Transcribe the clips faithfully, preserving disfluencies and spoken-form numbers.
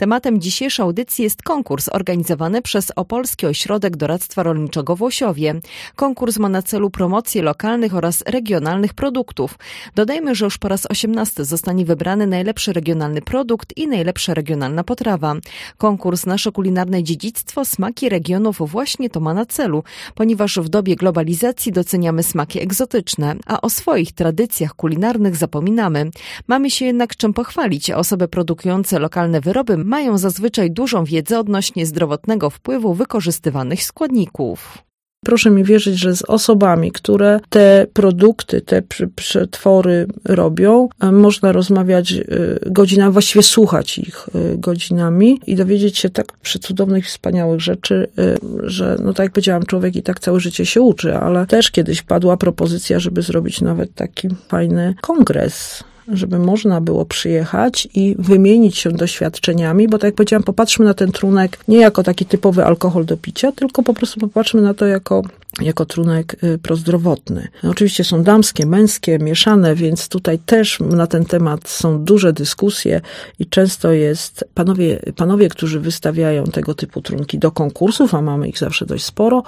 Tematem dzisiejszej audycji jest konkurs organizowany przez Opolski Ośrodek Doradztwa Rolniczego w Łosiowie. Konkurs ma na celu promocję lokalnych oraz regionalnych produktów. Dodajmy, że już po raz osiemnasty zostanie wybrany najlepszy regionalny produkt i najlepsza regionalna potrawa. Konkurs Nasze Kulinarne Dziedzictwo Smaki Regionów właśnie to ma na celu, ponieważ w dobie globalizacji doceniamy smaki egzotyczne, a o swoich tradycjach kulinarnych zapominamy. Mamy się jednak czym pochwalić. Osoby produkujące lokalne wyroby mają zazwyczaj dużą wiedzę odnośnie zdrowotnego wpływu wykorzystywanych składników. Proszę mi wierzyć, że z osobami, które te produkty, te przetwory robią, można rozmawiać godzinami, właściwie słuchać ich godzinami i dowiedzieć się tak przecudownych, wspaniałych rzeczy, że no tak jak powiedziałam, człowiek i tak całe życie się uczy, ale też kiedyś padła propozycja, żeby zrobić nawet taki fajny kongres, żeby można było przyjechać i wymienić się doświadczeniami, bo tak jak powiedziałam, popatrzmy na ten trunek nie jako taki typowy alkohol do picia, tylko po prostu popatrzmy na to jako, jako trunek prozdrowotny. No, oczywiście są damskie, męskie, mieszane, więc tutaj też na ten temat są duże dyskusje i często jest panowie, panowie, którzy wystawiają tego typu trunki do konkursów, a mamy ich zawsze dość sporo,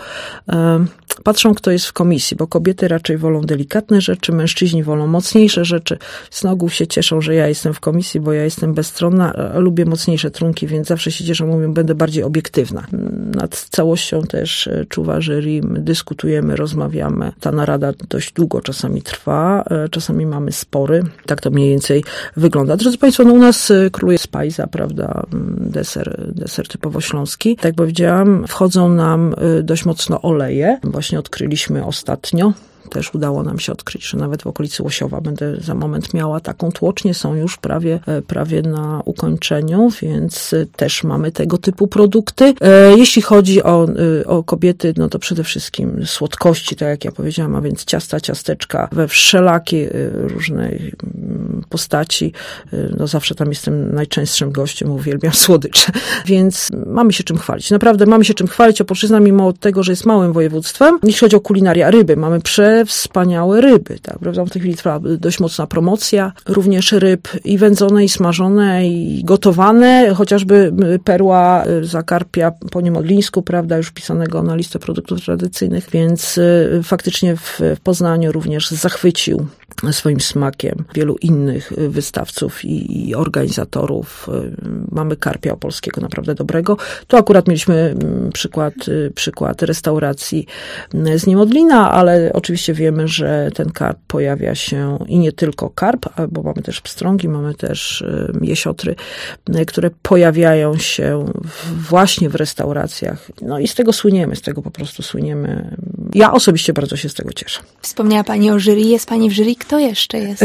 patrzą, kto jest w komisji, bo kobiety raczej wolą delikatne rzeczy, mężczyźni wolą mocniejsze rzeczy. Z ogół się cieszą, że ja jestem w komisji, bo ja jestem bezstronna, a lubię mocniejsze trunki, więc zawsze się cieszą, mówią, będę bardziej obiektywna. Nad całością też czuwa jury, dyskutujemy, rozmawiamy. Ta narada dość długo czasami trwa, czasami mamy spory. Tak to mniej więcej wygląda. Drodzy Państwo, no u nas króluje spajza, prawda, deser, deser typowo śląski. Tak jak powiedziałam, wchodzą nam dość mocno oleje. Właśnie odkryliśmy ostatnio. Też udało nam się odkryć, że nawet w okolicy Łosiowa będę za moment miała taką tłocznię, są już prawie, prawie na ukończeniu, więc też mamy tego typu produkty. Jeśli chodzi o, o kobiety, no to przede wszystkim słodkości, tak jak ja powiedziałam, a więc ciasta, ciasteczka we wszelakiej różnej postaci. No zawsze tam jestem najczęstszym gościem, uwielbiam słodycze, więc mamy się czym chwalić. Naprawdę mamy się czym chwalić. Opolszczyzna, mimo tego, że jest małym województwem, jeśli chodzi o kulinaria, ryby, mamy prze wspaniałe ryby, tak, prawda? W tej chwili trwa dość mocna promocja również ryb i wędzone, i smażone, i gotowane, chociażby perła zakarpia po niemodlińsku, prawda, już wpisanego na listę produktów tradycyjnych, więc faktycznie w Poznaniu również zachwycił swoim smakiem wielu innych wystawców i, i organizatorów. Mamy karpia opolskiego naprawdę dobrego. Tu akurat mieliśmy przykład, przykład restauracji z Niemodlina, ale oczywiście wiemy, że ten karp pojawia się i nie tylko karp, bo mamy też pstrągi, mamy też jesiotry, które pojawiają się właśnie w restauracjach. No i z tego słyniemy, z tego po prostu słyniemy. Ja osobiście bardzo się z tego cieszę. Wspomniała Pani o jury. Jest Pani w jury. Kto jeszcze jest?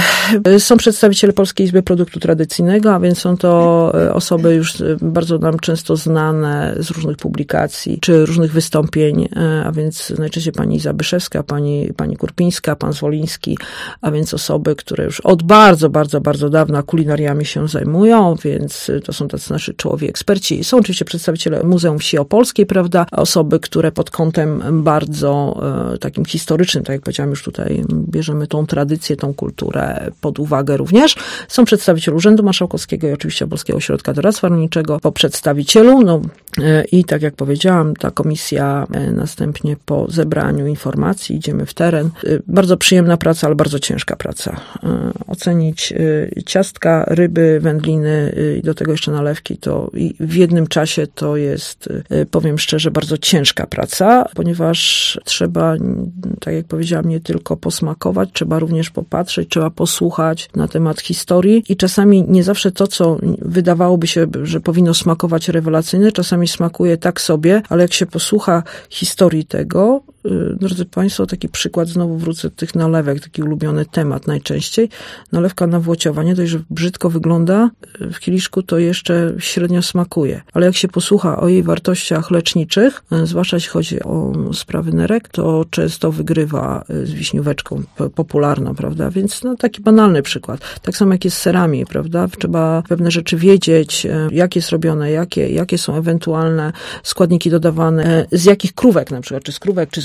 Są przedstawiciele Polskiej Izby Produktu Tradycyjnego, a więc są to osoby już bardzo nam często znane z różnych publikacji, czy różnych wystąpień, a więc najczęściej pani Iza Byszewska, pani, pani Kurpińska, pan Zwoliński, a więc osoby, które już od bardzo, bardzo, bardzo dawna kulinariami się zajmują, więc to są tacy nasi czołowi eksperci. Są oczywiście przedstawiciele Muzeum Wsi Opolskiej, prawda, osoby, które pod kątem bardzo e, takim historycznym, tak jak powiedziałam, już tutaj bierzemy tą tradycję, tą kulturę pod uwagę również. Są przedstawiciele Urzędu Marszałkowskiego i oczywiście Opolskiego Ośrodka Doradztwa Rolniczego po przedstawicielu, no e, i tak jak powiedziałam, ta komisja e, następnie po zebraniu informacji idziemy w teren. E, bardzo przyjemna praca, ale bardzo ciężka praca. E, ocenić e, ciastka, ryby, wędliny e, i do tego jeszcze nalewki, to i w jednym czasie to jest, e, powiem szczerze, bardzo ciężka praca, ponieważ trzeba, tak jak powiedziałam, nie tylko posmakować, trzeba również popatrzeć, trzeba posłuchać na temat historii i czasami nie zawsze to, co wydawałoby się, że powinno smakować rewelacyjnie, czasami smakuje tak sobie, ale jak się posłucha historii tego, drodzy Państwo, taki przykład, znowu wrócę do tych nalewek, taki ulubiony temat najczęściej. Nalewka na Włociowa, nie dość, że brzydko wygląda w kieliszku, to jeszcze średnio smakuje. Ale jak się posłucha o jej wartościach leczniczych, zwłaszcza jeśli chodzi o sprawy nerek, to często wygrywa z wiśnióweczką popularną, prawda? Więc no, taki banalny przykład. Tak samo jak jest z serami, prawda? Trzeba pewne rzeczy wiedzieć, jak jest robione, jakie, jakie są ewentualne składniki dodawane, z jakich krówek na przykład, czy z krówek, czy z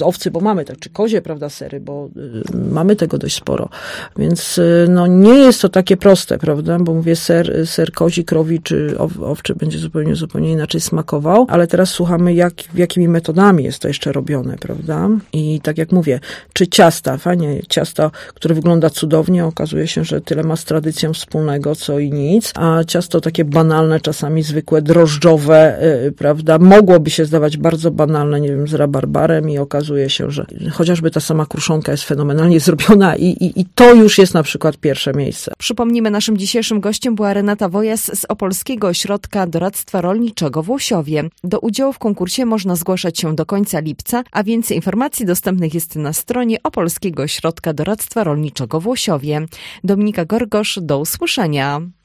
owcy, bo mamy tak, czy kozie, prawda, sery, bo y, mamy tego dość sporo. Więc y, no nie jest to takie proste, prawda, bo mówię ser, ser kozi, krowi czy ow, owczy będzie zupełnie, zupełnie inaczej smakował, ale teraz słuchamy, jak, jakimi metodami jest to jeszcze robione, prawda. I tak jak mówię, czy ciasta, fajnie, ciasto, które wygląda cudownie, okazuje się, że tyle ma z tradycją wspólnego, co i nic, a ciasto takie banalne, czasami zwykłe, drożdżowe, yy, prawda, mogłoby się zdawać bardzo banalne, nie wiem, z rabarbarem i okazuje się, że chociażby ta sama kruszonka jest fenomenalnie zrobiona i, i, i to już jest na przykład pierwsze miejsce. Przypomnijmy, naszym dzisiejszym gościem była Renata Wojas z Opolskiego Ośrodka Doradztwa Rolniczego w Łosiowie. Do udziału w konkursie można zgłaszać się do końca lipca, a więcej informacji dostępnych jest na stronie Opolskiego Ośrodka Doradztwa Rolniczego w Łosiowie. Dominika Gorgosz, do usłyszenia.